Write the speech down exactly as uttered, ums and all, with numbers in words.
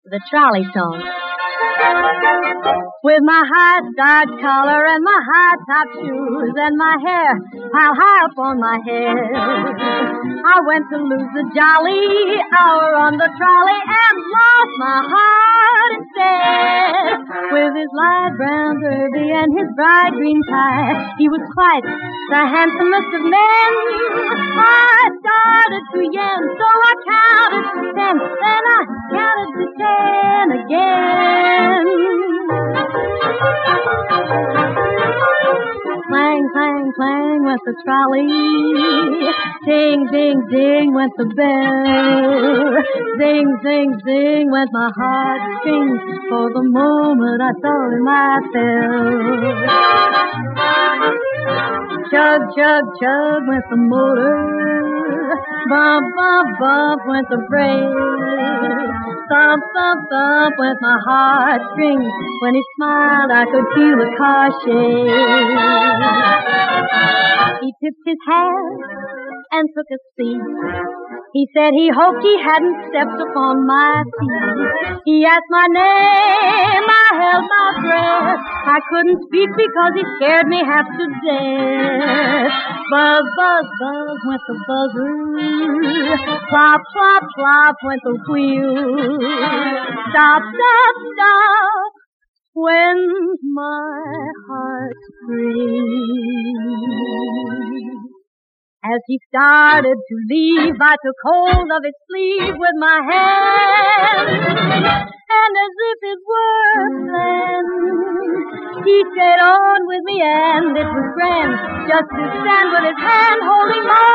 The trolley song. With my high-starched collar and my high-top shoes and my hair piled high up on my head, I went to lose the jolly hour on the trolley and lost my heart instead. With his light brown derby and his bright green tie, he was quite the handsomest of men. I started to yen, so I counted to ten, then I counted to ten again. Clang, clang, clang went the trolley. Ding, ding, ding went the bell. Ding, ding, ding went my heartstrings. For the moment I thought it might fell. Chug, chug, chug went the motor. Bump, bump, bump went the brake. Thump, thump, thump went my heartstrings. When he smiled, I could feel the car shake. He tipped his hat and took a seat. He said he hoped he hadn't stepped upon my feet. He asked my name, I held my breath. I couldn't speak because he scared me half to death. Buzz, buzz, buzz went the buzzer. Plop, plop, plop went the wheel. Stop, stop, stop went my heartstrings. As he started to leave, I took hold of his sleeve with my hand, and as if it were planned, he stayed on with me, and it was grand just to stand with his hand holding mine.